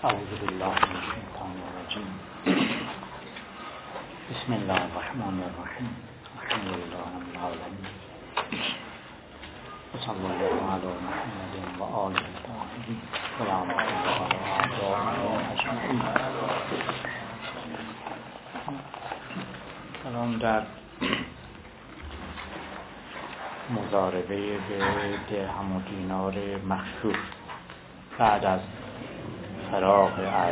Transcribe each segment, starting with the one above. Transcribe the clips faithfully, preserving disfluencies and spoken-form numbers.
اعوذ بالله من الشیطان الرجیم. بسم الله الرحمن الرحیم. الحمد لله رب العالمین. و صلی الله علی محمد و آله الطاهرین و لعنة الله علی اعدائهم اجمعین. الان در مضاربه به درهم و دینار مخشوش بعد از فراغ از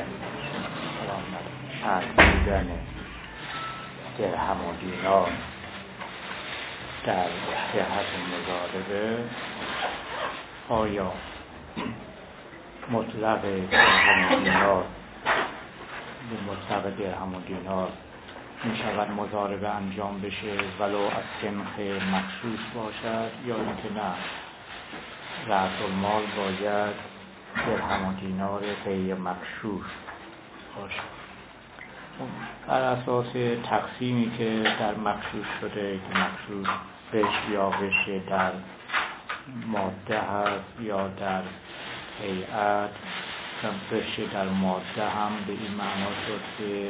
شرط بودن درهم و دینار در صحت مضاربه، آیا مطلق درهم و دینار به مطلق درهم و دینار می شود مضاربه انجام بشه ولو از سنخ مخشوش باشد، یا اینکه نه رأس المال باید درهم و دینار غیر مغشوش باشد. بر اساس تقسیمی که در مغشوش شده که مغشوش غش یا غش در ماده هست یا در هیئت، غش در ماده هم به این معنا شد که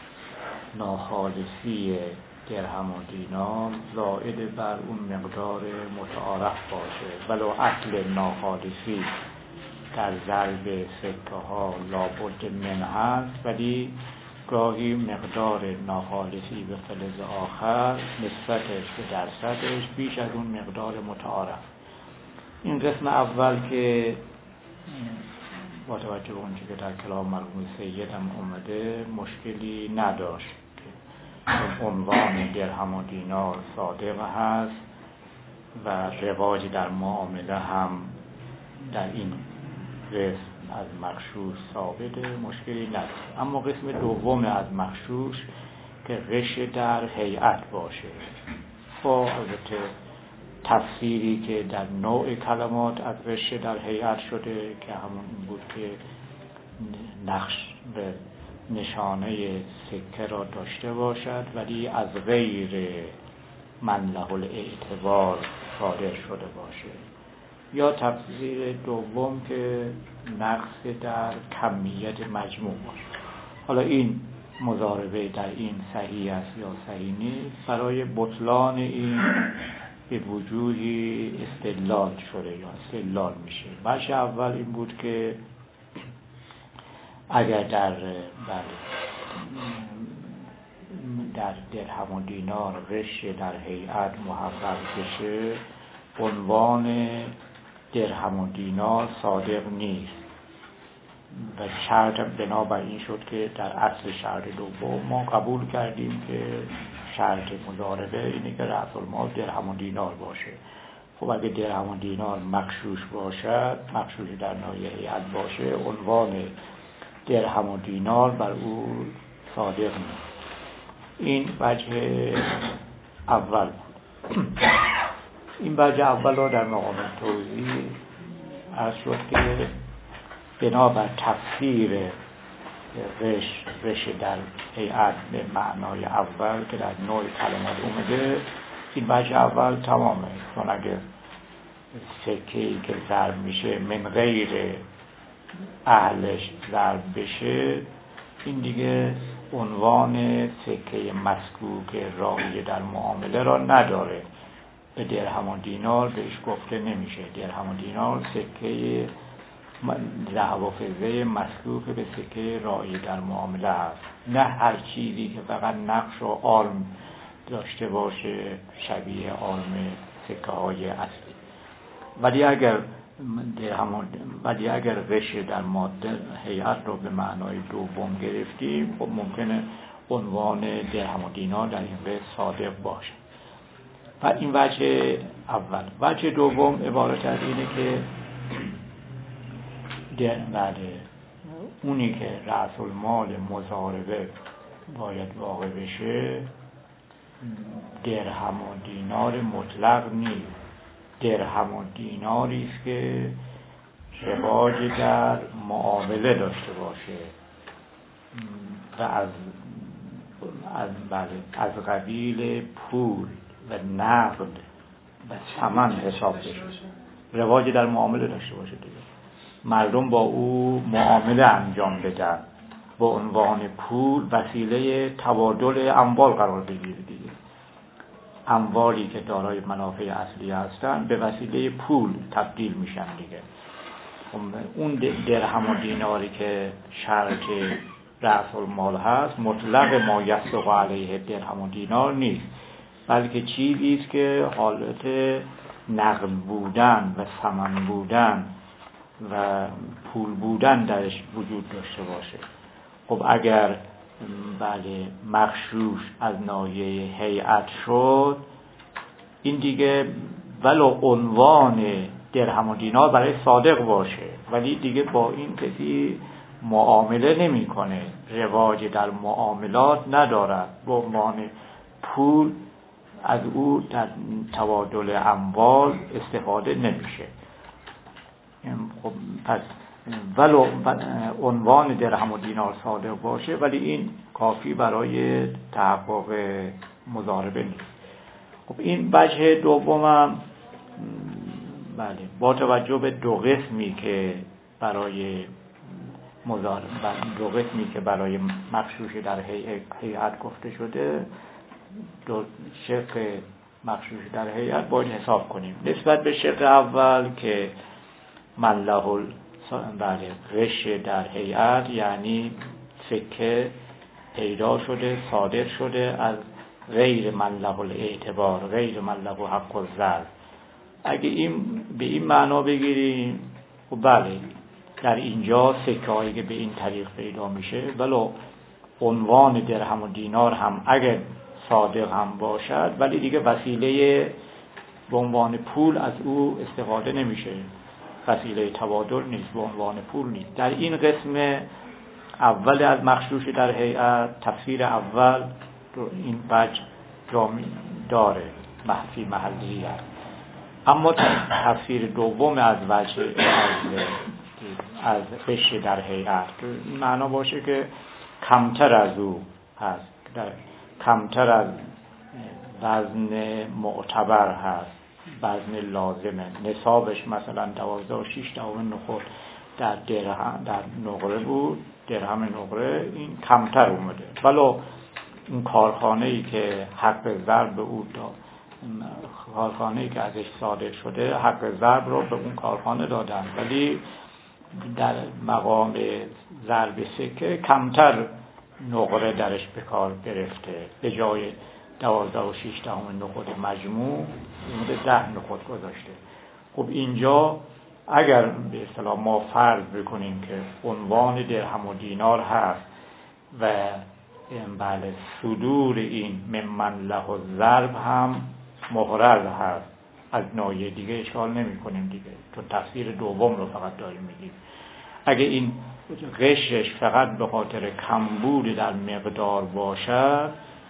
ناخالصی درهم و دینار زائد بر اون مقدار متعارف باشه، ولو اصل ناخالصی در ضرب سکه ها لابد من هست، ولی گاهی مقدار ناخالصی به فلز آخر نسبتش به درصدش بیش از اون مقدار متعارف. این قسم اول که با توجه به اونچه که در کلام مرحوم سید هم اومده مشکلی نداشت که عنوان درهم و دینار صادق هست و رواج در معامله هم در این قسم از مغشوش ثابته، مشکلی نداره. اما قسم دوم از مغشوش که غش در هیئت باشه، با البته تفسیری که در نوع کلمات از غش در هیئت شده که همون بود که نقش به نشانه سکه را داشته باشد ولی از غیر من له الاعتبار صادر شده باشه، یا تفسیر دوم که نقص در کمیت مجموع باشه. حالا این مضاربه در این صحیح است یا صحیح نیست، برای بطلان این به وجوهی استدلال شده یا استدلال میشه. بخش اول این بود که اگر در بله در درهم و دینار غش در هیئت محقق بشه، عنوان درهم و دینار صادق نیست و شرط بنابر این شد که در اصل شرط دوم ما قبول کردیم که شرط مضاربه اینه که رأس المال درهم و دینار باشه. خب اگه درهم و دینار مغشوش باشد، مغشوش در ناحیه هیئت باشه، عنوان درهم و دینار بر او صادق نیست. این وجه اول بود. این وجه اول را در مقام توضیح عرض شد که بنابر تفسیر غش غش در هیئت به معنای اول که در نوع کلمات اومده، این وجه اول تمامه. چون اگر سکه‌ای که ضرب میشه من غیر اهلش ضرب بشه، این دیگه عنوان سکه مسکوک رایج در معامله را نداره، به درهم و دینار بهش گفته نمیشه. درهم و دینار سکه ذهب و فضه مسکوک به سکه رایج در معامله هست، نه هر چیزی که فقط نقش و آلم داشته باشه شبیه آلم سکه های اصلی. ولی اگر درهم ولی اگر غش در ماده هیئت رو به معنای دوم گرفتیم، خب ممکنه عنوان درهم و دینار در این قسم صادق باشه. و این وجه اول. وجه دوم عبارت از اینه که بله اونی که رأس المال مضاربه باید واقع بشه درهم و دینار مطلق نیست، درهم و دیناری است که رواج در معامله داشته باشه و از از بله از قبیل پول و نقد و ثمن حساب بشه، رواج در معامله داشته باشه دیگه، مردم با او معامله انجام بدن، با عنوان پول وسیله تبادل اموال قرار بگیره دیگه. اموالی که دارای منافع اصلی هستن به وسیله پول تبدیل میشن دیگه. اون درهم و دیناری که شرط رأس المال هست مطلق ما یصدق علیه درهم و دینار نیست، بلکه چیزی است که حالت نقد بودن و ثمن بودن و پول بودن درش وجود داشته باشه. خب اگر بله مغشوش از ناحیه هیئت شد، این دیگه ولو عنوان درهم و دینار برای صادق باشه ولی دیگه با این کسی معامله نمیکنه، رواج در معاملات ندارد، به عنوان پول از او در تبادل اموال استفاده نمیشه. خب پس ولو عنوان درهم و دینار صادق باشه ولی این کافی برای تحقق مضاربه نیست. خب این وجه دومم بله با توجه به دو قسمی که برای مضاربه دو قسمی که برای مغشوش در هیئت گفته شده، دو شق مغشوش در هیئت باید حساب کنیم. نسبت به شق اول که من له بله غش در هیئت، یعنی سکه پیدا شده صادر شده از غیر من له الاعتبار، غیر من له حق الظرف. اگه این به این معنا بگیریم خب بله در اینجا سکه هایی که به این طریق پیدا میشه ولو عنوان درهم و دینار هم اگر صادق هم باشد ولی دیگه وسیله به عنوان پول از او استفاده نمیشه، وسیله تبادل نیست، به عنوان پول نیست. در این قسم اول از مغشوش در هیئت تفسیر اول این وجه جامع داره، محفی محلی است. اما تفسیر دوم از وجه از غش در هیئت این معنا باشه که کمتر از او هست، کمتر از وزن معتبر هست، وزن لازمه، نصابش مثلا دوازده و شیش دهم نخود در درهم در نقره بود، درهم نقره، این کمتر اومده. ولو این کارخانه‌ای که حق ضرب به او داد، کارخانه‌ای که ازش صادر شده حق ضرب رو به اون کارخانه دادن ولی در مقام ضرب سکه کمتر نقره درش به کار گرفته، به جای دوازده و شیش دهم نخود مجموع اومده ده نخود گذاشته. خب اینجا اگر به اصطلاح ما فرض بکنیم که عنوان درهم و دینار هست و بله صدور این ممن له الضرب هم مغرض هست، از ناحیه دیگه اشکال نمی کنیم دیگه، چون تفسیر دوم رو فقط داریم میگیم. اگه این غشش فقط به خاطر کمبود در مقدار باشد،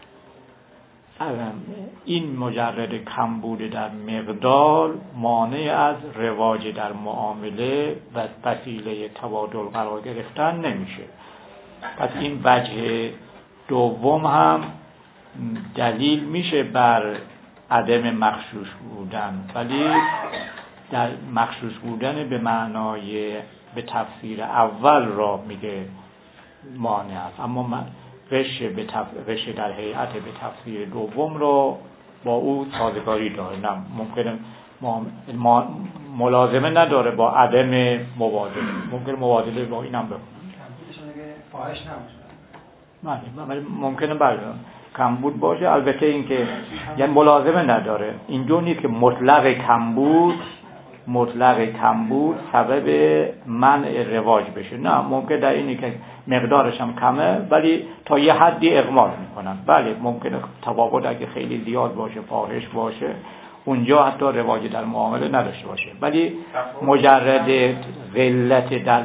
این مجرد کمبود در مقدار مانع از رواج در معامله و وسیله تبادل قرار گرفتن نمیشه. پس این وجه دوم هم دلیل میشه بر عدم مغشوش بودن، ولی در مغشوش بودن به معنای به تفسیر اول را میگه مانع است، اما غش به تف... غش در هیئت به تفسیر دوم رو با او سازگاری داره. نه ممکنه ما... ما... ملازمه نداره با عدم مبادله، ممکنه مبادله با اینم بکنه، فاحش نباشه، ولی ممکنه بله کمبود باشه. البته این که یعنی ملازمه نداره، اینجور نیست که مطلق کمبود مطلق کمبود سبب منع رواج بشه، نه ممکن در اینی که مقدارش هم کمه ولی تا یه حدی اغماض میکنن. بله ممکنه تفاوت اگه خیلی زیاد باشه فاحش باشه اونجا حتی رواج در معامله نداشته باشه، ولی مجرد قلت در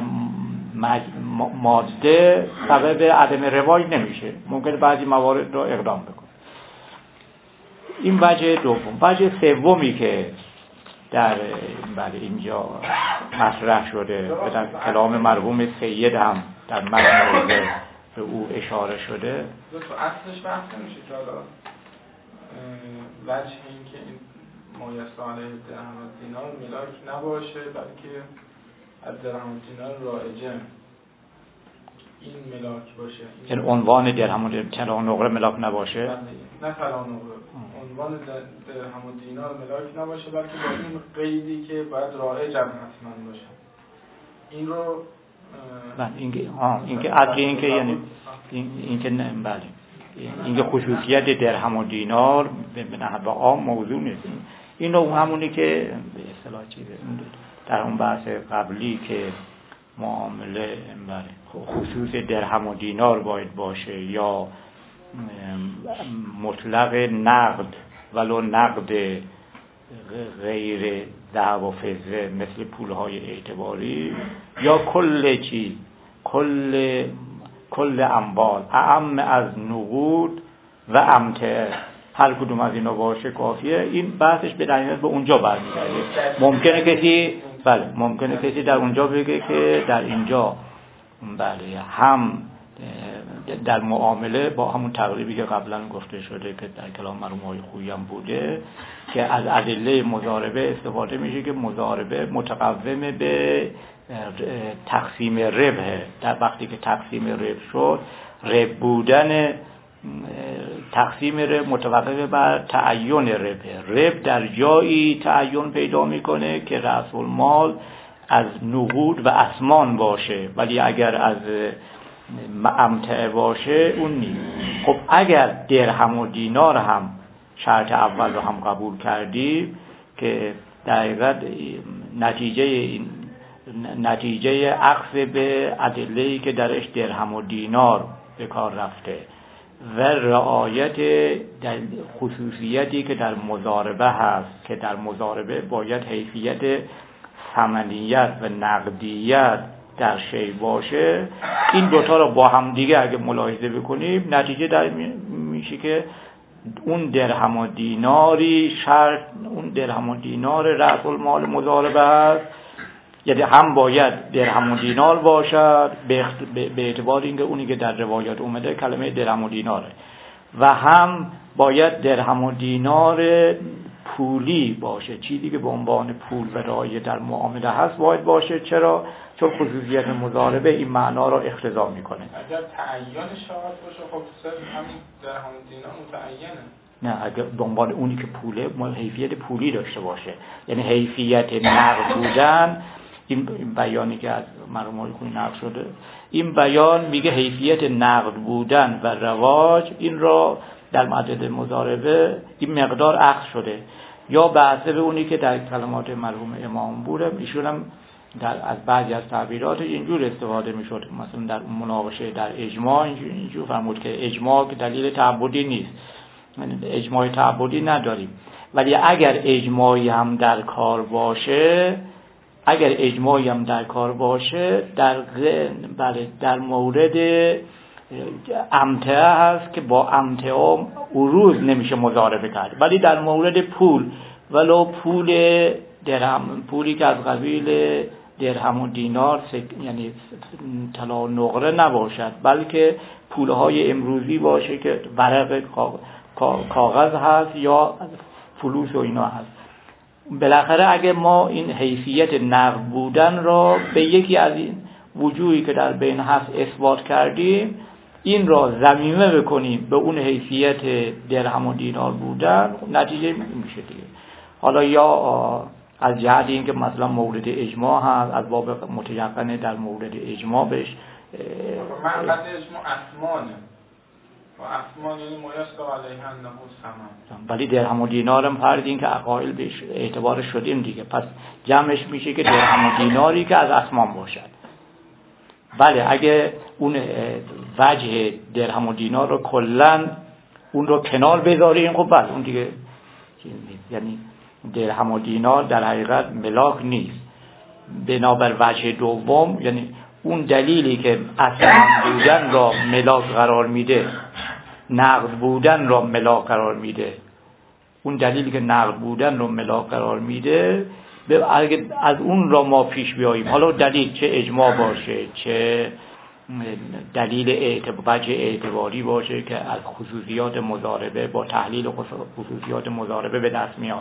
ماده سبب عدم رواج نمیشه، ممکن بعضی موارد رو اقدام بکنه. این وجه دوم. وجه سومی که در بله اینجا مطرح شده و در کلام مرحوم سید هم در متن به او اشاره شده، تو اصلش بحث نمیشه که حالا وجه این که این مایه صالح درهم و دینار میلاک نباشه، بلکه از درهم و دینار رایجه این ملاک باشه، یعنی عنوان درهم و طلا و نقره ملاک نباشه؟ نه طلا و نقره، عنوان درهم و دینار ملاک نباشه، بلکه با این قیدی که باید رایج هم حتما باشه. این رو بله اینکه ها اینکه اصل اینکه یعنی اینکه نه بله اینکه خصوصیت درهم و دینار به نحو عام موضوع نیست. این رو همونی که به اصطلاح چیزه در اون بحث قبلی که معامله بله خصوص درهم و دینار باید باشه یا مطلق نقد ولو نقد غیر ذهب و فضه مثل پولهای اعتباری یا کل چیز کل کل اموال اعم از نقود و امتع هر کدوم از اینا باشه کافیه. این بحثش به دلیل به اونجا برمیگرده. ممکنه کسی بله ممکنه کسی در اونجا بگه که در اینجا بله هم در معامله با همون تقریبی که قبلا گفته شده که در کلام مرحوم خویی هم بوده که از ادله مضاربه استفاده میشه که مضاربه متقوم به تقسیم ربح. در وقتی که تقسیم ربح شد ربح بودن تقسیم ربح متوقف بر تعین ربح. ربح در جایی تعین پیدا میکنه که رأس المال از نقود و اسمان باشه، ولی اگر از امتع باشه اون نیست. خب اگر درهم و دینار هم شرط اول رو هم قبول کردیم که در حقیقت نتیجه این نتیجه عکس به ادله‌ای که درش درهم و دینار به کار رفته و رعایت در خصوصیتی که در مضاربه هست که در مضاربه باید حیثیت ثمنیت و نقدیت در شی باشه، این دوتا رو با هم دیگه اگه ملاحظه بکنیم نتیجه در میشه که اون درهم و دیناری شرط اون درهم و دینار رأس المال مضاربه است، یعنی هم باید درهم و دینار باشد به اعتبار اینکه اونی که در روایات اومده کلمه درهم و دیناره و هم باید درهم و دینار پولی باشه، چیزی که به عنوان پول و رایج در معامله هست باید باشه. چرا؟ چون خصوصیت مضاربه این معنا را اقتضا میکنه. اگر تعین شرط باشه خب صرف همین درهم و دینار متعینه. نه اگر به عنوان اونی که پوله حیثیت پولی داشته باشه، یعنی حیثیت نقد بودن. این بیانی که از مرحوم خویی نقل شده این بیان میگه حیثیت نقد بودن و رواج این را در مدد مضاربه این مقدار اخذ شده، یا بحثه به اونی که در کلمات مرحوم امام بوده ایشون هم در از بعضی از تعبیرات اینجور استفاده میشد. مثلا در مناقشه در اجماع اینجور فرمود که اجماع دلیل تعبدی نیست، اجماع تعبدی نداریم، ولی اگر اجماعی هم در کار باشه اگر اجماعی هم در کار باشه در بله در مورد امتعه هست که با امتعه عروض نمیشه مضاربه کرد، ولی در مورد پول ولو پول درهم پولی که از قبیل درهم و دینار یعنی طلا و نقره نباشد بلکه پولهای امروزی باشه که ورق کاغذ هست یا فلوس و اینا هست، بالاخره اگه ما این حیثیت نقد بودن را به یکی از این وجوهی که در بین هست اثبات کردیم این را ضمیمه بکنیم به اون حیثیت درهم و دینار بودن، نتیجه میشه دیگه. حالا یا از جهت این که مثلا مورد اجماع هست از باب متیقنه در مورد اجماع بهش معنی اجماع اسمانه و اسمان یعنی مایستا علیه انه ثمن، ولی درهم و دینارم فرض این که عقائل بهش اعتبار شدیم دیگه، پس جمعش میشه که درهم و دیناری که از اسمان باشد. بله اگه اون وجه درهم و دینار رو کلن اون رو کنار بذاریم خب بله اون دیگه یعنی درهم و دینار در حقیقت ملاک نیست. بنابر وجه دوم یعنی اون دلیلی که اصلا بودن را ملاک قرار میده نقد بودن را ملاک قرار میده اون دلیلی که نقد بودن را ملاک قرار میده اگه از اون را ما پیش بیاییم، حالا دلیل چه اجماع باشه چه دلیل اعتبار اعتباری باشه که از خصوصیات مضاربه با تحلیل خصوصیات مضاربه به دست میاد،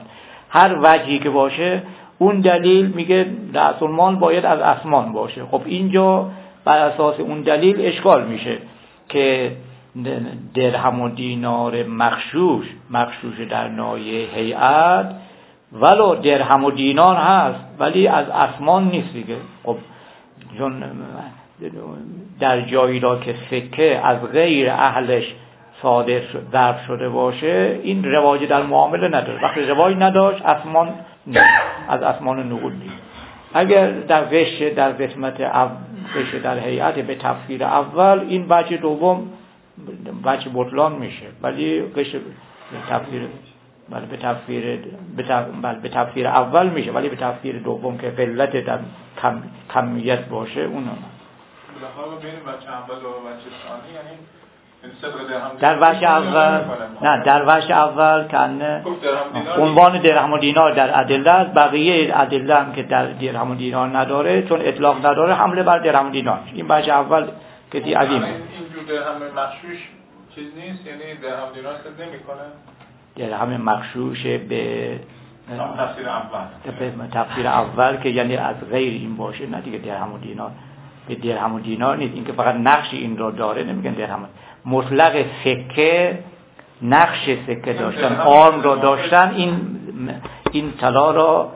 هر وجهی که باشه اون دلیل میگه رأس المال باید از اسمان باشه. خب اینجا بر اساس اون دلیل اشکال میشه که درهم و دینار مغشوش مغشوش در ناحیه هیئت ولو درهم و دینار هست ولی از اسمان نیست دیگه. خب چون در جایی را که سکه از غیر اهلش صادر ضرب شده باشه این رواج در معامله نداره. وقتی رواج نداشت اسمان نیست، از اسمان نقود نیست. اگر در غش در قسمت غش در هیئت به تفسیر اول این بچه دوم بچه بطلان میشه، ولی غش تفسیر بله به تفسیر به, تف... بله به تفسیر اول میشه، ولی به تفسیر دوم که قلت در کم... کمیت باشه اون نه. بین بچه اول و بچه ثانی یعنی در بچه اول نه در بچه اول کنه عنوان درهم و دینار در ادله است، بقیه ادله هم که در درهم و دینار نداره چون اطلاق نداره حمله بر درهم و دینار. این بچه اول که دی عظیمه. اینجور درهم مغشوش چیز نیست، یعنی درهم و دینار سد نمیکنه. درهم مغشوش به تفسیر اول به تفسیر اول که یعنی از غیر این باشه، نه دیگه درهم و دینار به درهم و دینار نیست. این که فقط نقش این رو داره نمیگن درهم. مطلق سکه نقش سکه داشتن، آرم رو داشتن، این این طلا را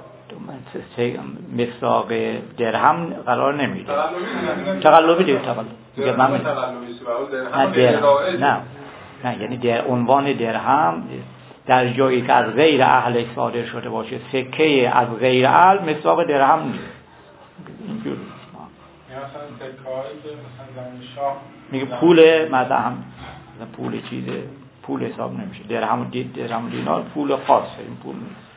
مصداق درهم قرار نمیده. تقلبی دیگه تقلب میگه من نه درهم نه نه یعنی در عنوان درهم در جایی که از غیر اهل صادر شده باشه سکه از غیر اهل مصداق درهم نیست. اینجوری مثلا سکه‌ای که مثلا زمان شاه میگه پول مثلا هم پول چیزه پول حساب نمیشه. درهم درهم دینار پول خاصه، این پول نیست.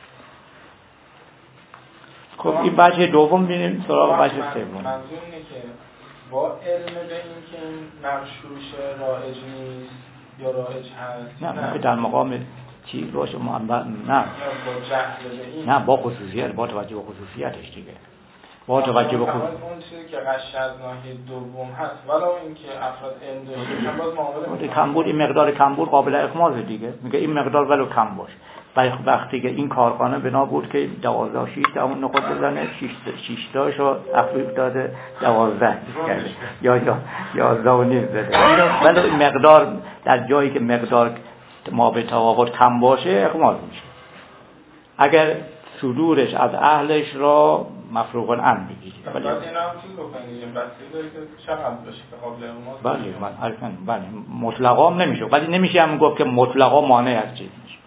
خب این بچه دوم ببینیم سراغ بچه سوم. منظور اینه که با علم به این که مغشوش رایج نیست یا رایج هست نه نه در مقام چی باشه منبع نه با جهل به این نه با خصوصیت با توجه به خصوصیتش دیگه با توجه به خود اون چیزی که غش از ناحیه دوم هست ولو اینکه افراد علم داشتن باز معامله کمبود این مقدار کمبود قابل اخماز دیگه. میگه این مقدار ولو کم باشه. وقتی که این کارخانه بنا بود که دوازده شیش تا اون نخود بزنه شیش تاشو تخفیف داده دوازده کرده یا یا یازده و نیم زده، ولو این مقدار در جایی که مقدار ما به تفاوت کم باشه اخماز میشه. اگر صدورش از اهلش را مفروغ الان بگیری. ولی اینا هم چیز بکنید این بحثی داره که چقدر باشه که قابل اخماز. بله من حرفن بله مطلقا نمیشه، ولی نمیشه هم گفت که مطلقا مانع از چیز میشه،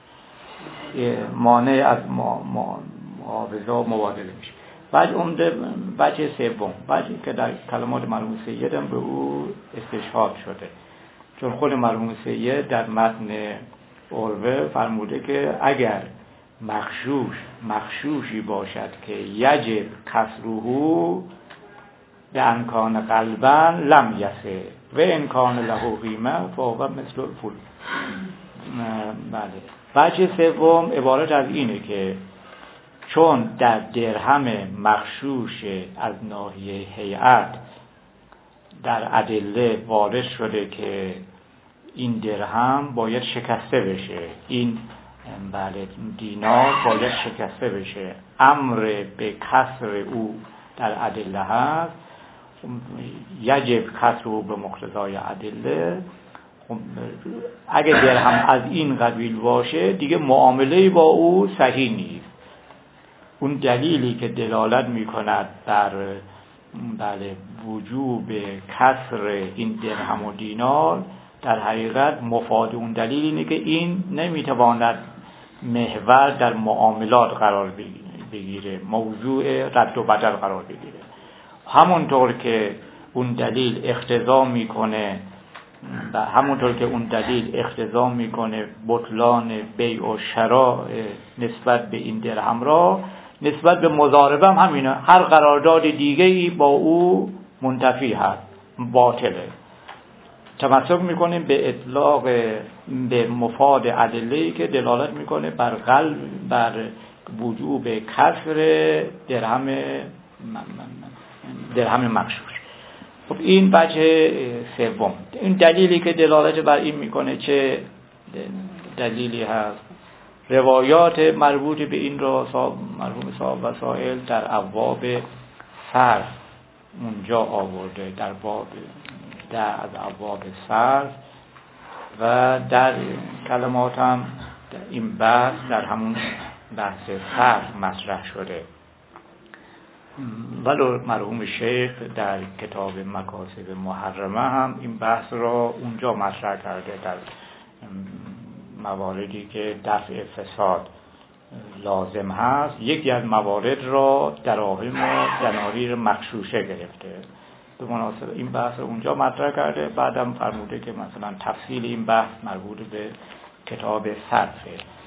مانع از معاوضه و مبادله میشه. بعد عمده بچه سوم بچه که در کلمات مرحوم سید هم به او استشهاد شده، چون خود مرحوم سید در متن عروه فرموده که اگر مغشوش مغشوشی باشد که یجب کسره به انکان قلبا لم یسه و انکان له قیمه فهو مثل الفول. بله بچه سوم عبارت از اینه که چون در درهم مغشوش از ناحیه هیئت در ادله وارد شده که این درهم باید شکسته بشه، این بله دینار باید شکسته بشه، امر به کسر او در ادله هست، یجب کسر او به مقتضای ادله. اگه درهم از این قبیل باشه دیگه معامله با او صحیح نیست. اون دلیلی که دلالت میکند بر بله وجوب کسر این درهم و دینار در حقیقت مفاد اون دلیل اینه که این نمیتواند محور در معاملات قرار بگیره، موضوع رد و بدل قرار بگیره. همونطور که اون دلیل اقتضا میکنه و همونطور که اون دلیل اقتضا میکنه بطلان بیع و شراء نسبت به این درهم را، نسبت به مضاربه هم همینه. هر قرارداد دیگه‌ای با او منتفی هست، باطله. تمسک میکنیم به اطلاق به مفاد ادله‌ای که دلالت میکنه بر قلب بر وجوب کسر درهم درهم مغشوش. خب این بچه سوم، این دلیلی که دلالت بر این میکنه چه دلیلی هست؟ روایات مربوط به این را مرحوم صاحب وسائل در ابواب صرف اونجا آورده، در باب ده از ابواب صرف، و در کلمات هم این بحث در همون بحث صرف مطرح شده. ولو مرحوم شیخ در کتاب مکاسب محرمه هم این بحث را اونجا مطرح کرده، در مواردی که دفع فساد لازم هست. یکی از موارد را دراهم و دنانیر مغشوشه گرفته، به مناسبت این بحث رو اونجا مطرح کرده. بعدم فرموده که مثلا تفصیل این بحث مربوط به کتاب صرفه.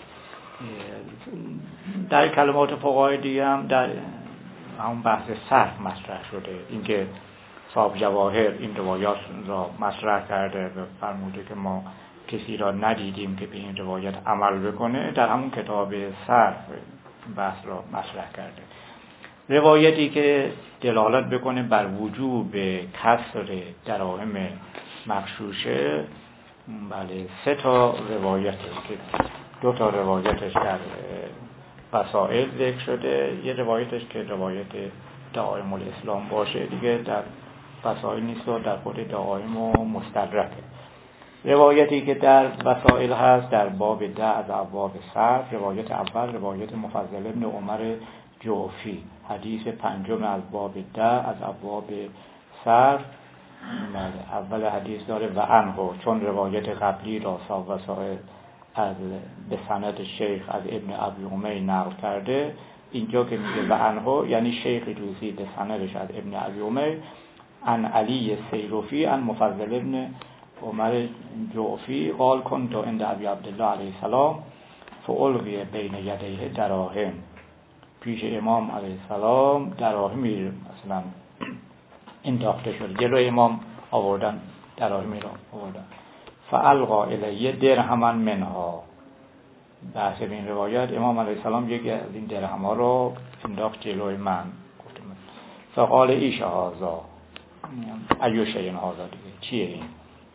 در کلمات فقهای دیگه هم در همون بحث صرف مطرح شده، اینکه صاحب جواهر این روایات را مطرح کرده و فرموده که ما کسی را ندیدیم که به این روایت عمل بکنه. در همون کتاب صرف بحث را مطرح کرده. روایتی که دلالت بکنه بر وجوب کسر دراهم مغشوشه، بله سه تا روایت که دو تا روایتش در وسائل ذکر شده، یه روایتش که روایت دعائم الاسلام باشه، دیگه در وسائل نیست و در خود دعائم و مستدرکه. روایتی که در وسائل هست در باب ده از ابواب صرف، روایت اول روایت مفضل ابن عمر جعفی، حدیث پنجم از باب ده از ابواب صرف. اول حدیث داره و عنه، چون روایت قبلی را صاحب وسائل از به سند شیخ از ابن ابی امیه نقل کرده، اینجا که میگه و عنه یعنی شیخ توسی به سندش از ابن ابی امیه عن علی سیرفی عن مفضل ابن عمر جعفی قال كنت عند ابی عبدالله علیه السلام فالقی بین یدیه دراهم، پیش امام علیه السلام دراهمی مثلا انداخته شد، جلوی امام آوردن دراهمی را آوردن. فالقا الیه درهما منها، بحث به این روایت امام علیه السلام یکی از این درهم ها را انداخت جلوی من، گفتم فقال ایش هذا ایو شیء هذا، دیگه چیه این؟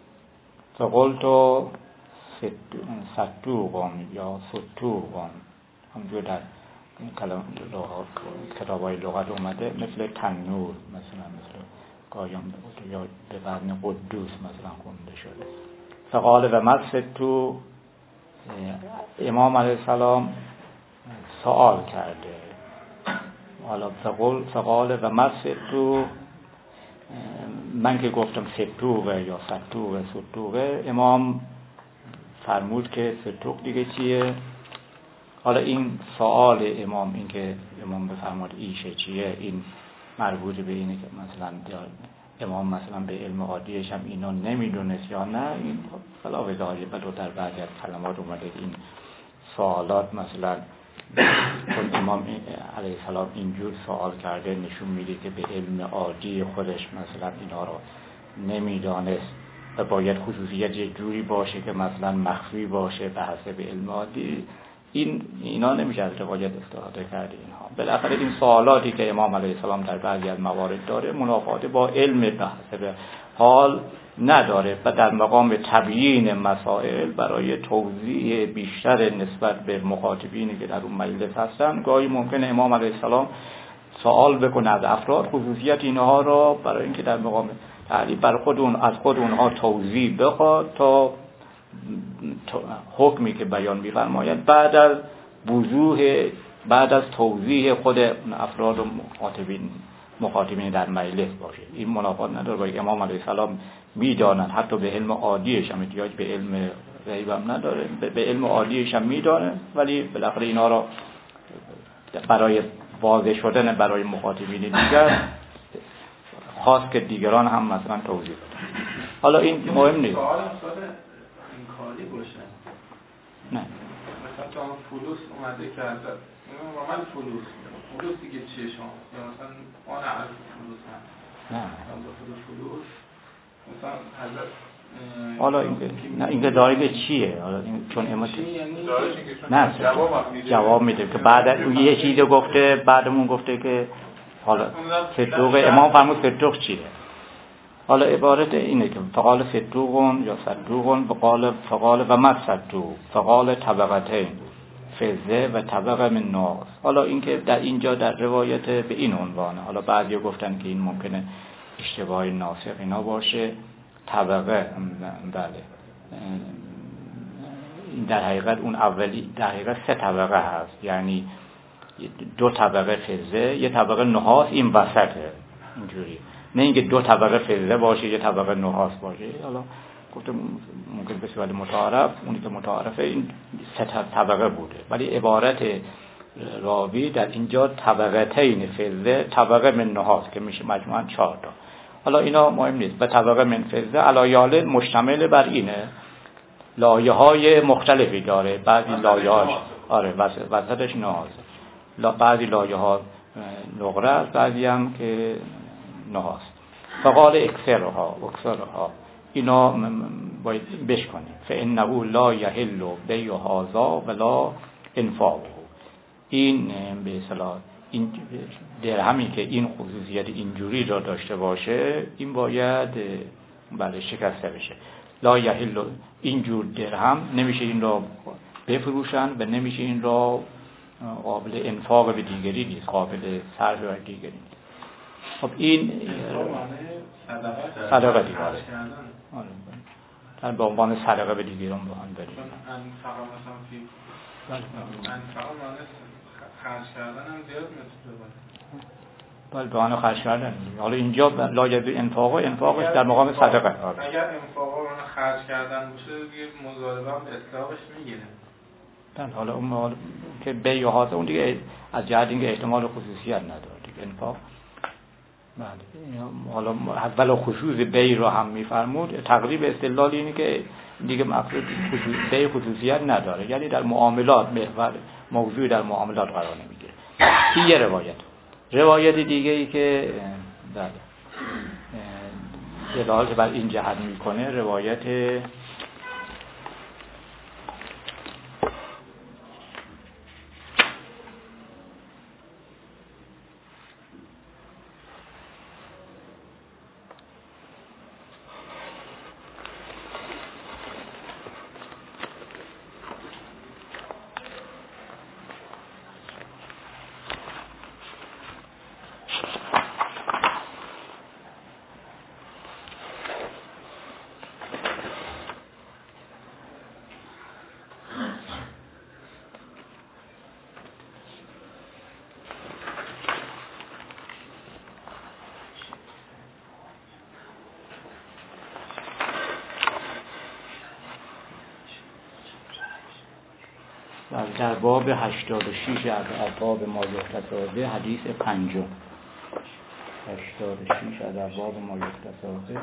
فقلت ستوقان یا ستوقان، همجور در کتابای لغت اومده، مثل تنور مثلا، مثل قایم یا به وزن قدوس مثلا خونده شده. فقال و مستو، امام علیه السلام سوال کرده، حالا فقال فقال و مستو، من که گفتم ستوقه یا ستوقه ستوقه، امام فرمود که ستوق دیگه چیه؟ حالا این سوال امام، این که امام بفرماد ایشه چیه، این مربوط به اینه که مثلا امام مثلا به علم عادیش هم اینو نمیدونست یا نه، این خلاف ظاهره. بلو در بعضی از کلمات اومده این سوالات مثلا چون امام علیه السلام اینجور سوال کرده نشون میده که به علم عادی خودش مثلا اینا رو نمیدانست و باید خصوصیت یه جوری باشه که مثلا مخفی باشه به حسب علم عادی. این اینا نمیشه از روایت استفاده کرده. اینها بالاخره این سوالاتی که امام علیه السلام در بعضی از موارد داره منافات با علم به حسب حال نداره و در مقام تبیین مسائل برای توضیح بیشتر نسبت به مخاطبینی که در اون مجلس هستن، گاهی ممکنه امام علیه السلام سوال بکنه از افراد خصوصیت اینها را برای اینکه در مقام تعلیم بر خود اون از خود اونها توضیح بخواد تا حکمی که بیان می‌فرماید بعد از وضوح بعد از توضیح خود افراد و مخاطبین مخاطبین در مجلس باشه. این منافات نداره با امام علیه السلام میدانن، حتی به علم عادیش هم احتیاج به علم غیب هم نداره، به علم عادیش هم میدانه، ولی بالاخره اینا را برای واضح شدن برای مخاطبین دیگر خواست که دیگران هم مثلا توضیح بدن. حالا این مهم نیست. کاری باشه نه مثلا تا فلوس اومده که از من فلوس فلوس دیگه چیه شما یا مثلا آن عرض فلوس هم نه فلوس فلوس مثلا حضرت حالا این نه این که داره چیه، حالا این چون امت یعنی نه جواب میده که بعد اون یه چیزی گفته بعدمون گفته که حالا فتوق امام فرمود فتوق چیه. حالا عبارت اینه که فقال صدوقون یا صدوقون فقال فقال و مد صدوق فقال طبقتین فضه و طبق من نحاس. حالا اینکه در اینجا در روایت به این عنوانه، حالا بعضی گفتن که این ممکنه اشتباه ناسخ اینا باشه. طبقه بله در حقیقت اون اولی در حقیقت سه طبقه هست، یعنی دو طبقه فضه یه طبقه نحاس این وسطه اینجوری، نه اینکه دو طبقه فضه باشه یه طبقه نحاس باشه. حالا گفتم ممکن به صورت متعارف اونی که متعارفه این سه طبقه بوده، ولی عبارت راوی در اینجا طبقتین فضه طبقه من نحاس که میشه مجموعاً چهار تا. حالا اینا مهم نیست. به طبقه من فضه علایال مشتمل بر اینه، لایه های مختلفی داره. بعضی لایه هاش آره وسطش نحاس، لا بعضی لایه ها نقره است، بعضی هم که نحاس. فقال اکثرها اکثرها اینا باید بشکنیم. فانه لا یحل بیع هذا ولا انفاقه. این به اصطلاح این درهمی که این خصوصیت اینجوری را داشته باشه این باید بله شکسته بشه. لا یحل اینجور درهم نمیشه این را بفروشن و نمیشه این را قابل انفاق به دیگری نیست، قابل صرف به دیگری نیست. خب این صدقه دیگه آره در به عنوان صدقه به دیگران با هم داریم. انفاق مثلا فی انفاق معنی خرج کردن هم زیاد میتونه بله به معنی خرج کردن. حالا اینجا لاجب انفاق و انفاقش در مقام صدقه. اگر انفاق رو خرج کردن باشه دیگه مضاربه هم به اطلاقش میگیره. بله حالا اون که بیع و حاضر اون دیگه از جهت اینکه احتمال خصوصیت نداره دیگه انفاق. بله حالا اول خصوص بیع رو هم میفرمود. تقریب استدلال اینه که دیگه مقصود خصوص بیع خصوصیت نداره، یعنی در معاملات محور موضوع در معاملات قرار نمیگیره. این یه روایت. روایت دیگه ای که بله دلالت بر این جهت میکنه روایت در باب هشتاد و شش از ابواب ما یختصاده حدیث پنجم. هشتاد و شش از ابواب ما یختصاده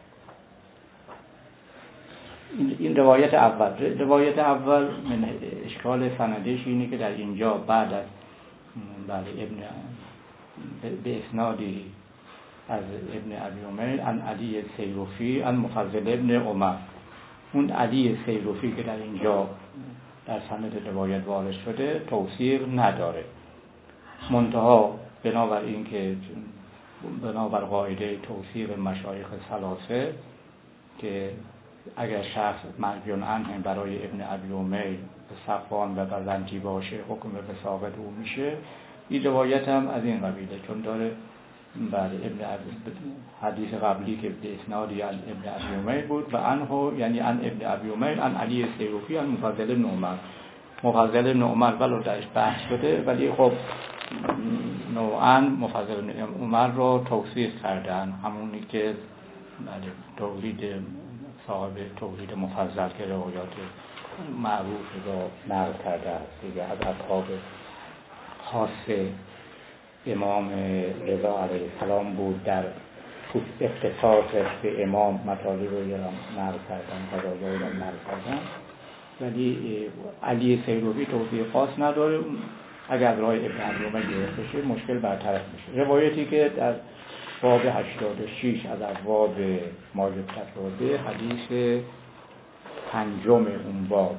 این, این روایت اول. روایت اول من اشکال سندش اینه که در اینجا بعد از بعد ابن به اسنادی از ابن ابی عمیر عن علی سیروفی عن مفضل ابن عمر، اون علی سیروفی که در اینجا در سند روایت وارد شده توثیق نداره. منتها بنابر این که بنابر قاعده توثیق مشایخ ثلاثه که اگر شخص مرجون عنه برای ابن ابی عمیر به صفوان و بزنجی باشه حکم به ثابت او میشه. این روایت هم از این قبیله چون داره بعد ابن حدیث قبلی که به اسنادی عن ابن ابی عمیر بود و عنه یعنی عن ابن ابی عمیر عن علی سیروفی عن مفضل بن عمر. مفضل بن عمر ولو درش بحث شده ولی خب نوعاً مفضل بن عمر رو توصیف کردن، همونی که تولید صاحب تولید مفضل که روایات معروف رو نقل کرده است دیگه از اصحاب خاص امام رضا علیه السلام بود. در اختصاص به امام مطالب رو نقل کردن، قضایای رو نقل کردن، ولی علی سیروفی توصیه خاص نداره. اگر راه ابن ابی عمر گرفته شه مشکل برطرف میشه. روایتی که در باب هشتاد و شش از ابواب ما یختصاده حدیث پنجم اون باب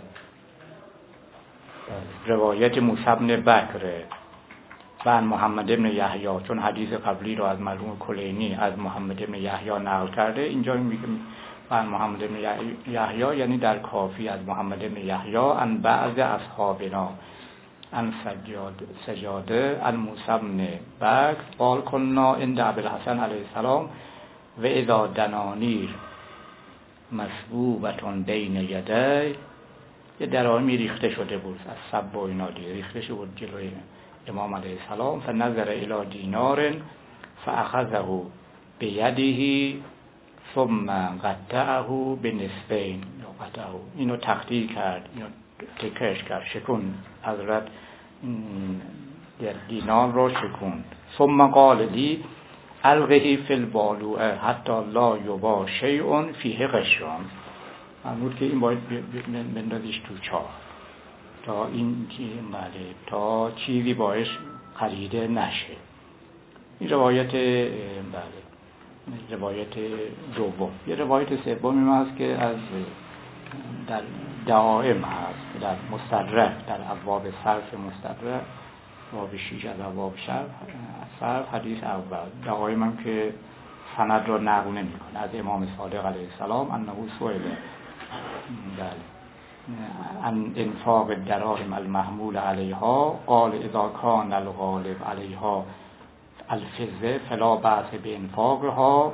روایت موسی بن بکر و عن محمد بن یحیی، چون حدیث قبلی رو از مرحوم کلینی از محمد بن یحیی نقل کرده، اینجا میگه عن محمد بن یحیی یعنی در کافی از محمد بن یحیی عن بعض اصحابنا عن سجاده سجاده عن موسی بن بکر قال کنا عند ابوالحسن علیه السلام و اذا دنانیر مسبوبتون بین یدی، یه دراهمی ریخته شده بود از سب و اینا دیگه ریخته شده بود جلوی امام علیه السلام. فنظر الی دینار فاخذه بیده ثم قطعه بنصفین، قطعه اینو تقطیع کرد، اینو تکش کرد، شکن، حضرت در دینار رو شکوند. ثم قال لی القه فی البالوعه حتی لا یباع شیء فیه قشران، فرمود که این باید بندازیش تو چاه تا این بله تا چیزی باش خریده نشه. این روایت بله روایت دوم. یه روایت سومی هست که از در دعائم هست، در مستدرک، در ابواب صرف مستدرک، باب شیش از ابواب صرف، حدیث اول. دعائم هم که سند رو نقل نمی کنه از امام صادق علیه السلام انه سئل بله ان انفاق الدراهم المحمول علیها قال اذا کان الغالب علیها الفضه فلا بأس بانفاقها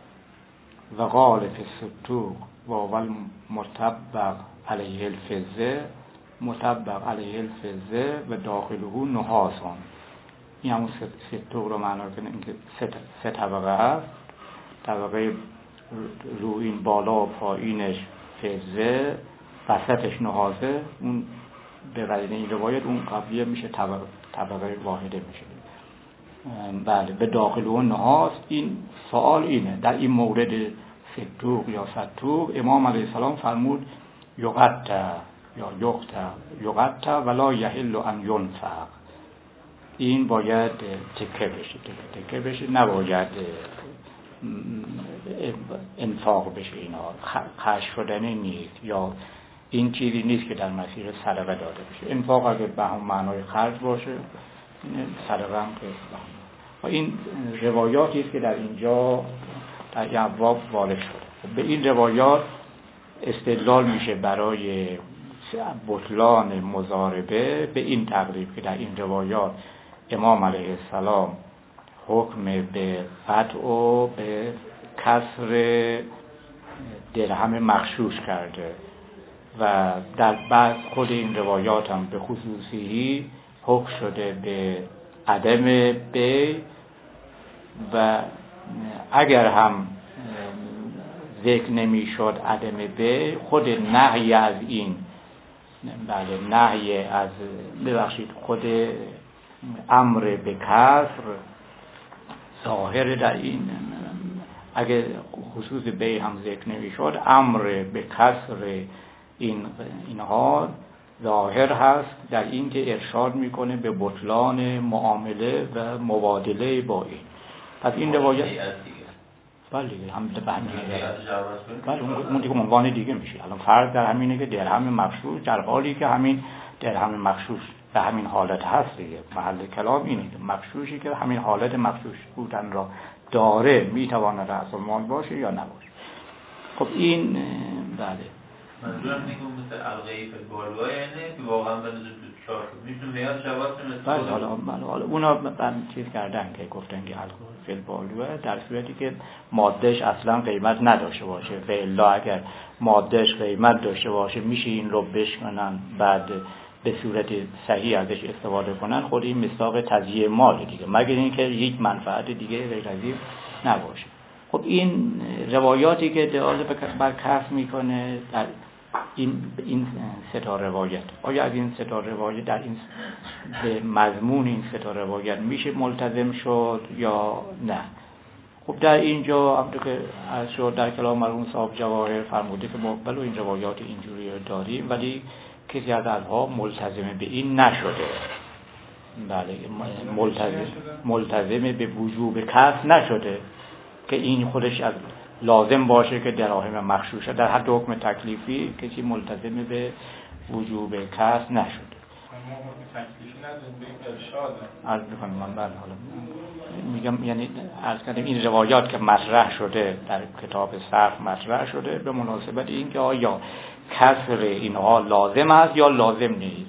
و قال فی الصدوق و اول مرتبق علیه الفضه مطبق علیه الفضه و داخله نحاسون. این همون صدوق رو معنا کنه که سه طبقه هست، طبقه رو این بالا و پایینش فضه، وسطش نحاسه. اون به وجه این روایت اون قبلیه میشه طبقه, طبقه واحده میشه. بله به داخل اون نحاس. این سوال اینه در این مورد صدوق یا صدوق امام علیه السلام فرمود یقطع یا یقطع یقطع ولا یحل ان ینفق، این باید تکه بشه تکه بشه نباید انفاق بشه. اینا خرج شدنی نیست یا این چیزی نیست که در مسیر صدقه داده بشه. انفاق اگه به هم معنای خرج باشه صدقه هم که و این روایاتی است که در اینجا در ابواب وارد شده. به این روایات استدلال میشه برای بطلان مضاربه به این تقریب که در این روایات امام علیه السلام حکم به قطع و به کسر درهم مغشوش کرده و در بعض خود این روایات هم به خصوصی حکم شده به عدم بی و اگر هم ذکر نمی شد عدم بی، خود نهی از این بله نهی از ببخشید خود امر به کسر ظاهر در این، اگر خصوص بی هم ذکر نمی شد امر به کسر این اینها ظاهر هست در این که ارشاد میکنه به بطلان معامله و مبادله با این. پس این روایت بله هم به همین بله اون دیگه عنوان دیگه میشه. الان فرض در همینه که درهم مغشوش در حالی که همین درهم مغشوش به همین حالت هست دیگه. محل کلام اینه که مغشوشی که همین حالت مغشوش بودن را داره میتونه رأس المال باشه یا نباشه. خب این بله منظورم میگم مثل القهی فی البالوعه یعنی که واقعا بنظر تو چهار میتونه میاد شواز بله حالا بله حالا اونا من چیز کردن که گفتن که القهی فی البالوعه در صورتی که مادهش اصلا قیمت نداشته باشه و الا اگر مادهش قیمت داشته باشه میشه این رو بشکنن بعد به صورت صحیح ازش استفاده کنن. خود این مصداق تضییع مال دیگه مگر اینکه هیچ منفعت دیگه غیر از این نباشه. خب این روایاتی که دلاله بر کسب میکنه در این این سه تا روایت، آیا از این سه تا روایت در این به مضمون این سه تا روایت میشه ملتزم شد یا نه؟ خب در اینجا همونطور که از شد در کلام مرحوم صاحب جواهر فرموده که ما بلو این روایات اینجوری داریم ولی کسی از آنها ملتزم به این نشده. بله ملتزم ملتزم به وجوب کسب نشده که این خودش از لازم باشه که دراهم مغشوشه. در حد حکم تکلیفی کسی ملتزم به وجوب کسب نشده. ما تکلیفی نداریم به این ارشاده. عرض می‌کنم من بله حالا میگم یعنی عرض کردم این روایات که مطرح شده در کتاب صرف مطرح شده به مناسبت این که آیا کسر اینها لازم است یا لازم نیست.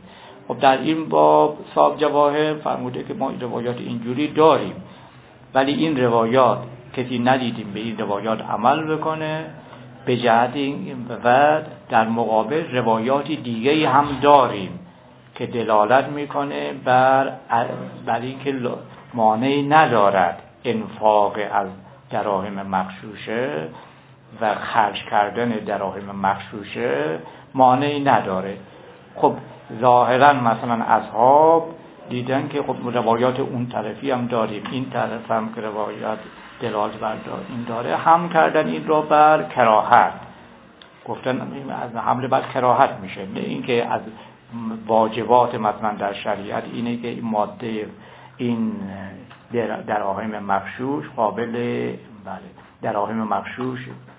خب در این باب صاحب جواهر فرموده که ما این روایات اینجوری داریم، ولی این روایات کسی ندیدیم به این روایات عمل بکنه، به جهت این و در مقابل روایاتی دیگه هم داریم که دلالت میکنه بر بر اینکه مانعی ندارد انفاق از دراهم مغشوشه و خرج کردن دراهم مغشوشه مانعی نداره. خب ظاهرا مثلا اصحاب دیدن که خب روایات اون طرفی هم داریم، این طرف هم که روایات دلالت بر این داره، هم کردن این رو بر کراهت، گفتن از حمله بر کراهت میشه، نه اینکه از واجبات مثلا در شریعت اینه که این ماده این دراهم مغشوش قابل بله دراهم مغشوش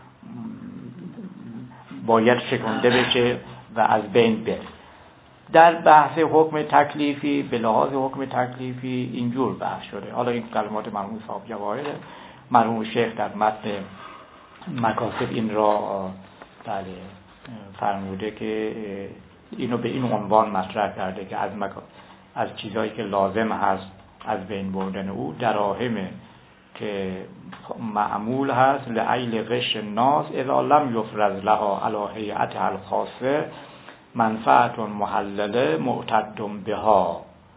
باید شکنده بشه و از بین بره. در بحث حکم تکلیفی به لحاظ حکم تکلیفی اینجور بحث شده. حالا این کلمات مرحوم صاحب جواهر، مرحوم شیخ در متن مکاسب این را بله فرموده که اینو به این عنوان مطرح کرده که از مکا... از چیزایی که لازم هست از بین بردن او دراهم که معمول هست لعیل غش الناس اذا لم یفرض لها علی هیئتها الخاصه منفعت محلله معتد بها.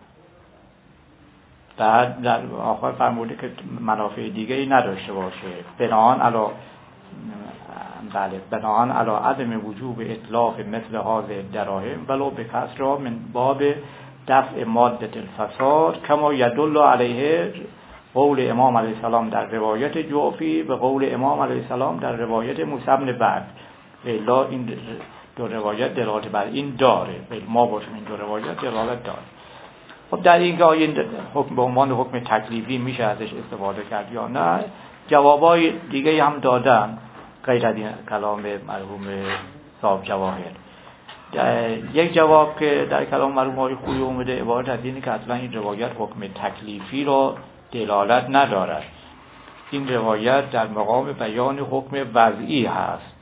بعد در آخر فرموده که منافع دیگری نداشته باشه، بناهن علی بله بناهن علی عدم وجوب اطلاق مثل هذه الدراهم ولو بکسر من باب دفع ماده الفساد کما یدل علیه قول امام علیه السلام در روایت جعفی و قول امام علیه السلام در روایت موسی بن بکر. الا این دو روایت دلالت بر این داره، ما باشیم این دو روایت دلالت داره. خب در این که این حکم به عنوان حکم تکلیفی میشه ازش استفاده کرد یا نه، جوابای دیگه هم دادن غیر از این کلام مرحوم صاحب جواهر. یک جواب که در کلام مرحوم آقای خویی اومده عبارت از اینه که اصلا این روایت حکم تکلیفی رو دلالت ندارد، این روایت در مقام بیان حکم وضعی هست.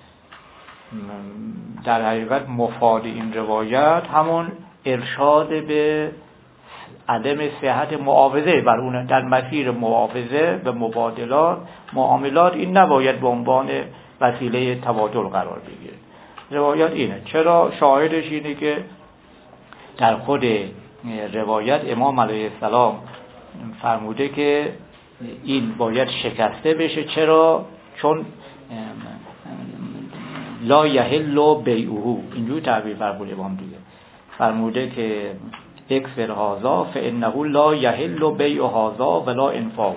در حقیقت مفاد این روایت همون ارشاد به عدم صحت معاوضه بر اون در مسیر معاوضه به مبادلات معاملات، این نباید به عنوان وسیله تبادل قرار بگیره. روایت اینه. چرا؟ شاهدش اینه که در خود روایت امام علیه السلام فرموده که این باید شکسته بشه. چرا؟ چون لا یحل بیعه، اینجوری تعبیر فرموده امام دیگه، فرموده که اکثر هذا فانه لا یحل بیع هذا ولا انفاقه.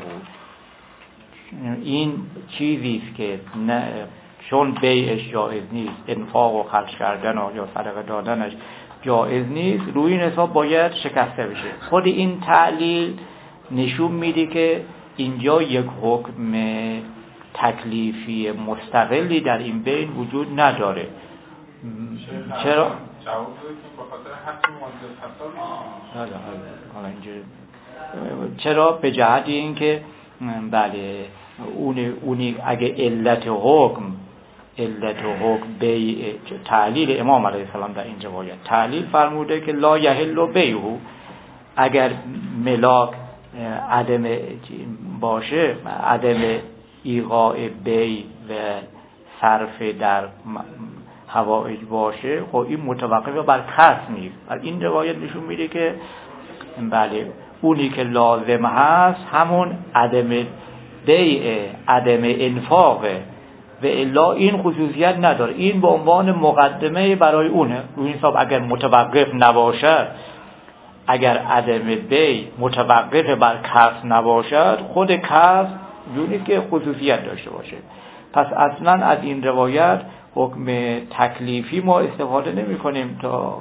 این چیزی است که نه چون بیعش جایز نیست، انفاق و خرج کردن یا صدقه دادنش جایز نیست، روی این حساب باید شکسته بشه. خود این تعلیل نشون میده که اینجا یک حکم تکلیفی مستقلی در این بین وجود نداره. چرا؟ جواب داده که بخاطر حق ماده فساد. حالا اینجا چرا؟ به جهت اینکه بله اون اونی اگه علت حکم علت حکم بیع تعلیل امام علیه السلام در این روایت تعلیل فرموده که لا یحل بیعه، اگر ملاک عدم باشه، عدم ایقاع بیع و صرف در حوائج باشه، خب این متوقف بر کسب نیست. این روایت نشون میده که بله اونی که لازم هست همون عدم بیع، عدم انفاق و الا این خصوصیت نداره. این به عنوان مقدمه برای اونه. روی این حساب اگر متوقف نباشد، اگر عدم بیع متوقف بر کسب نباشد، خود کسب جونی که خصوصیت داشته باشه. پس اصلا از این روایت حکم تکلیفی ما استفاده نمی کنیم تا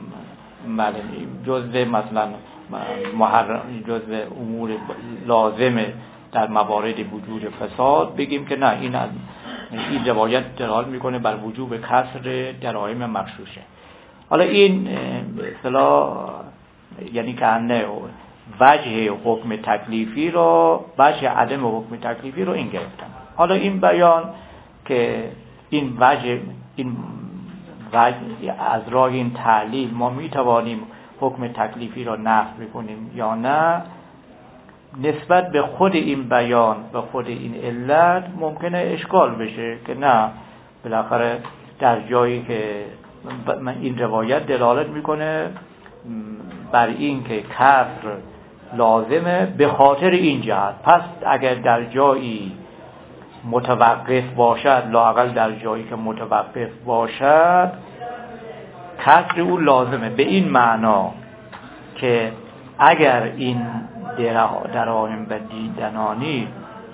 جزء مثلا محرم، جزء امور لازم در موارد وجود فساد بگیم که نه، این از این روایت دلالت میکنه بر وجوب کسر دراهم مغشوشه. حالا این به اصطلاح یعنی که نه وجه حکم تکلیفی رو، وجه عدم حکم تکلیفی رو این گرفتم. حالا این بیان که این وجه این وجه از راه این تعلیل ما میتوانیم حکم تکلیفی را نفی بکنیم یا نه، نسبت به خود این بیان و خود این علت ممکنه اشکال بشه که نه، بالاخره در جایی که این روایت دلالت میکنه بر این که کسر لازمه به خاطر این جهت، پس اگر در جایی متوقف باشد، لااقل در جایی که متوقف باشد کسر او لازمه، به این معنا که اگر این دراهم و دیدنانی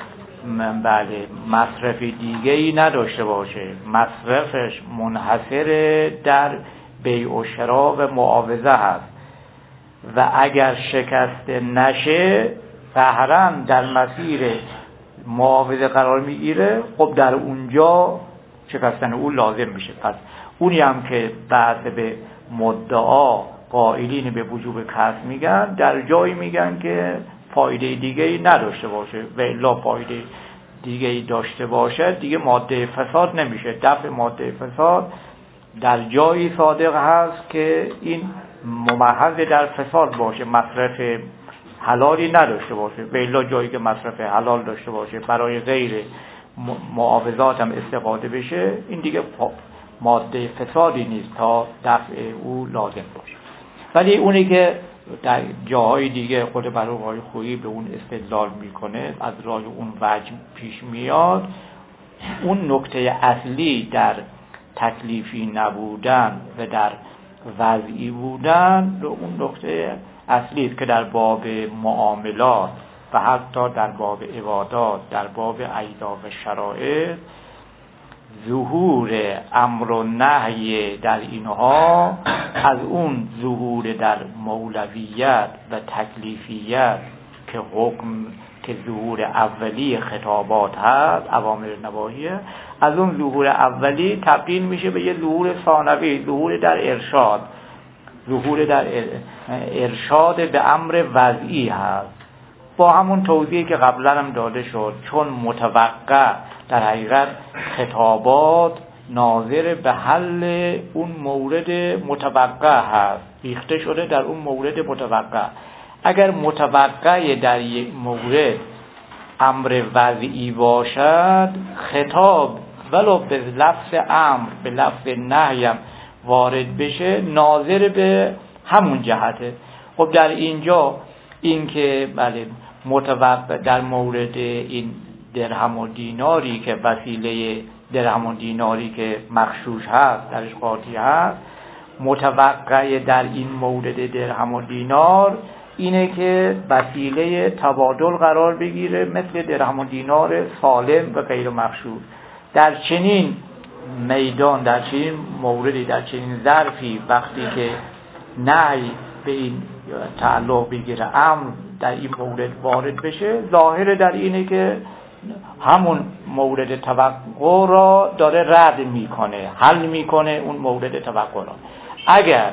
بله مصرف دیگه‌ای نداشته باشه، مصرفش منحصر در بیع و شرا و معاوضه هست و اگر شکسته نشه قهراً در مسیر معاوضه قرار میگیره، خب در اونجا شکستن او لازم میشه. پس اونی هم که بعد به مدعا قائلین به وجوب کسب میگن، در جایی میگن که فایده دیگه ای نداشته باشه و الا فایده دیگه ای داشته باشه دیگه ماده فساد نمیشه. دفع ماده فساد در جایی صادق هست که این ممحض در فساد باشه، مصرف حلالی نداشته باشه و الا جایی که مصرف حلال داشته باشه برای غیر معاوضات هم استفاده بشه، این دیگه ماده فسادی نیست تا دفع او لازم باشه. ولی اونی که در جاهای دیگه خود برای خویی به اون استدلال میکنه، از راه اون وجه پیش میاد، اون نکته اصلی در تکلیفی نبودن و در وضعی بودن اون نکته اصلی است که در باب معاملات و حتی در باب عبادات، در باب ایدا و شرائط ظهور امر و نهی در اینها از اون ظهور در مولویت و تکلیفیت که حکم که ظهور اولی خطابات هست، اوامر نواهیه، از اون ظهور اولی تبدیل میشه به یه ظهور ثانوی، ظهور در ارشاد، ظهور در ارشاد به امر وضعی هست، با همون توضیحی که قبلا هم داده شد. چون متوقع در حقیقت خطابات ناظر به حل اون مورد متوقع هست، ریخته شده در اون مورد متوقع. اگر متوقع در یک مورد امر وضعی باشد، خطاب ولو به لفظ امر به لفظ نهی وارد بشه ناظر به همون جهته. خب در اینجا این که بله متوقع در مورد این درهم و دیناری که وسیله درهم و دیناری که مغشوش هست، درش قاطی هست، متوقع در این مورد درهم و دینار اینه که وسیله تبادل قرار بگیره مثل درهم و دینار سالم و غیر مغشوش. در چنین میدان، در چنین موردی، در چنین ظرفی وقتی که نهی به این تعلق بگیره، امر در این مورد وارد بشه، ظاهر در اینه که همون مورد توقع را داره رد میکنه، حل میکنه اون مورد توقع را. اگر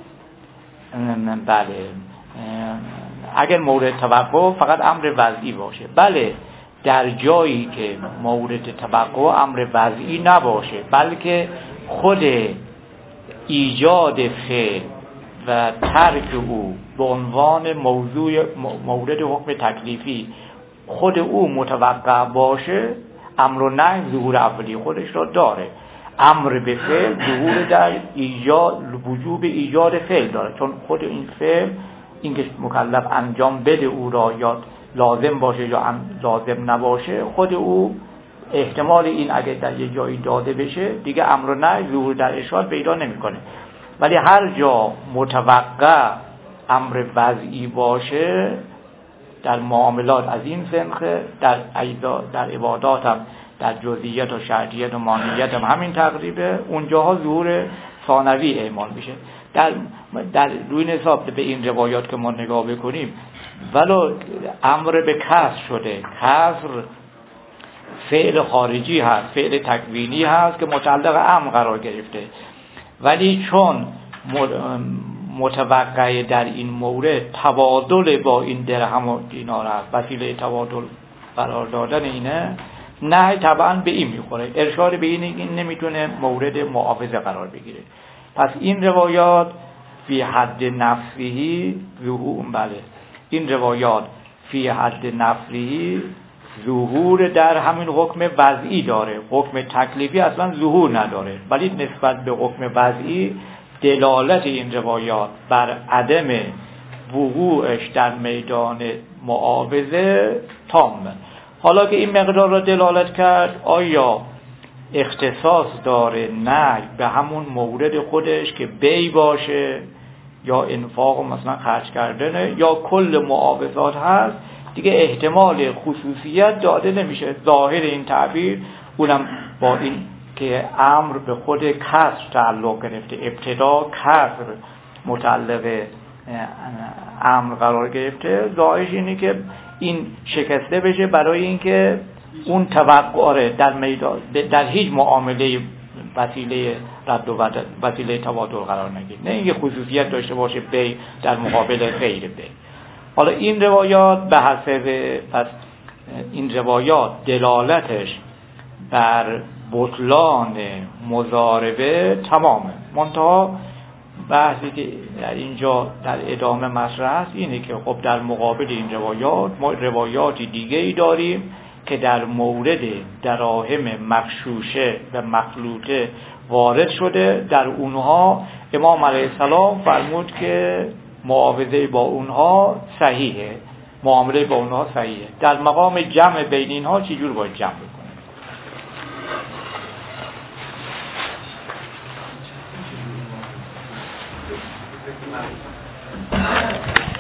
بله اگر مورد توقع فقط امر وضعی باشه، بله در جایی که مورد توقع امر وضعی نباشه بلکه خود ایجاد فعل و ترک او به عنوان موضوع مورد حکم تکلیفی خود او متوقع باشه، امر و نهی ظهور اولی خودش را داره. امر به فعل ظهور در ایجاد وجوب ایجاد فعل داره، چون خود این فعل اینکه مکلف انجام بده او را یا لازم باشه یا لازم نباشه، خود او احتمال این اگه در یه جایی داده بشه دیگه امر و نهی ظهور در ارشاد پیدا نمیکنه. ولی هر جا متوقع امر وضعی باشه، در معاملات از این سنخه، در ایدا در عبادات هم، در جزئیات و شرطیات و مانعیت هم همین تقریبه، اونجاها ظهور ثانوی اعمال میشه. در در روی نسبت به این روایات که ما نگاه بکنیم، ولو امر به کسر شده، کسر فعل خارجی هست، فعل تکوینی هست که متعلق امر قرار گرفته، ولی چون متوقع در این مورد تبادل با این درهم و دینار هست، وسیله تبادل قرار دادن اینه، نه طبعا به این میخوره، ارشاد به اینه که این نمیتونه مورد معاوضه قرار بگیره. پس این روایات فی حد نفسه ظهور، بله این روایات فی حد نفسه ظهور در همین حکم وضعی داره، حکم تکلیفی اصلا ظهور نداره، ولی نسبت به حکم وضعی دلالت این روایات بر عدم وقوعش در میدان معاوضه تامه. حالا که این مقدار را دلالت کرد، آیا اختصاص داره؟ نه، به همون مورد خودش که بی باشه یا انفاق مثلا خرج کردنه یا کل معاوضات هست، دیگه احتمال خصوصیت داده نمیشه. ظاهر این تعبیر اونم با این که امر به خود کسر تعلق گرفته، ابتدا کسر متعلق امر قرار گرفته، ظاهرش اینه که این شکسته بشه برای اینکه اون توقع در میدان در هیچ معامله وسیله رد و بدل، وسیله تبادل قرار نگیره، نه اینکه خصوصیت داشته باشه بی در مقابل غیر بی. حالا این روایات به حسب پس این روایات دلالتش بر بطلان مضاربه تمامه. منتها بحثی که در اینجا در ادامه مطرح است اینه که خب در مقابل این روایات ما روایاتی دیگه ای داریم که در مورد دراهم مغشوشه و مخلوطه وارد شده. در اونها امام علیه السلام فرمود که معاوضه با اونها صحیحه، معامله با اونها صحیحه. در مقام جمع بین اینها چجور باید جمع بکنه؟